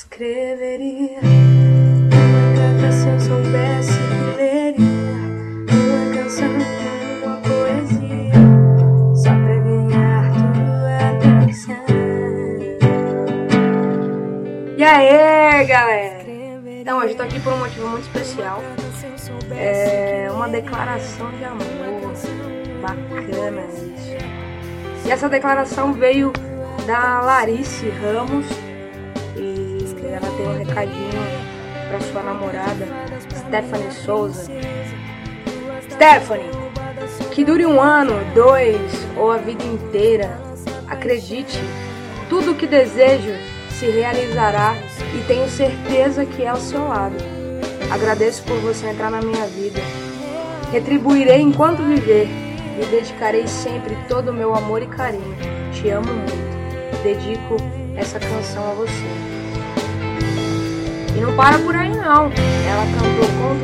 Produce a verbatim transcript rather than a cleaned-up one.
Escreveria uma carta se eu soubesse que leria uma canção, uma poesia, só pra ganhar tua atenção. E aí, galera? Então, hoje eu tô aqui por um motivo muito especial. É uma declaração de amor. Bacana isso. E essa declaração veio da Larice Ramos. E ela tem um recadinho pra sua namorada, Stephanie Souza. Stephanie, que dure um ano, dois ou a vida inteira. Acredite, tudo o que desejo se realizará e tenho certeza que é ao seu lado. Agradeço por você entrar na minha vida. Retribuirei enquanto viver. Me dedicarei sempre todo o meu amor e carinho. Te amo muito. Dedico essa canção a você. E não para por aí não. Ela cantou com